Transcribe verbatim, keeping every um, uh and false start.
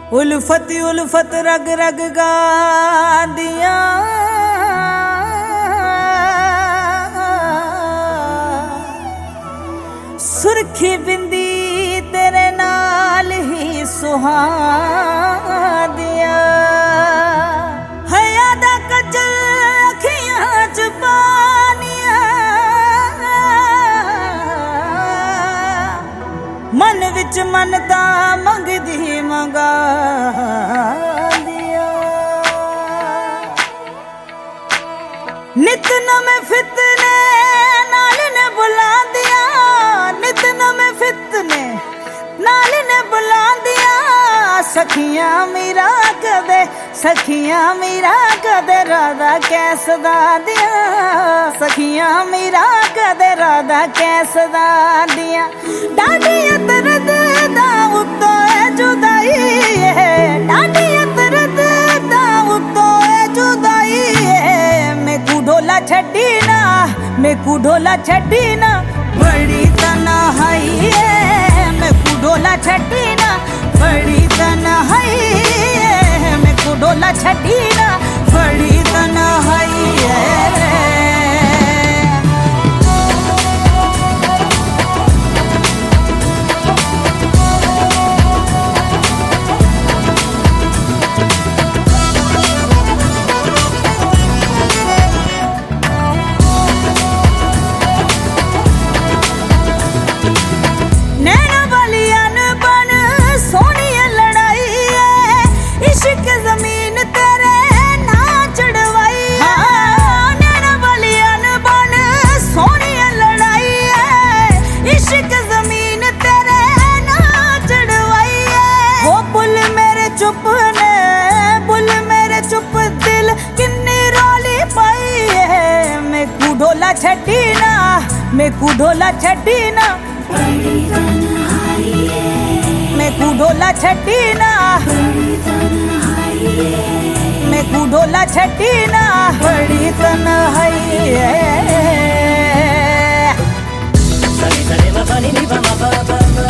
उल्फत उल्फत रग रग गादियां सुरखी बिंदी तेरे नाल ही सुहादिया हया दा कजल अखियां च पानिया मन विच मनता मंगदी मंगा दिया नित नमें फितने नाल ने बुला दिया नित नमें फितने नाल ने बुला दिया सखियां मेरा कदे सखियां मेरा कदे राधा कैसदा दिया सखियां मेरा कदे राधा कैसदा दिया डाडी दर्द दा उत्तो जुदाई है डाडी दर्द दा उत्तो जुदाई है मैं कु ढोला छड्डी ना मैं कु ढोला छड्डी ना बड़ी तन्हाई है मैं कु ढोला छड्डी ना बड़ी तन्हाई है मैं कु ढोला छड्डी ना बड़ी तन्हाई है ढोला छड्डी ना मैं कु ढोला छड्डी ना मैं कु ढोला छड्डी ना मैं कु ढोला छड्डी ना बड़ी तन्हाई है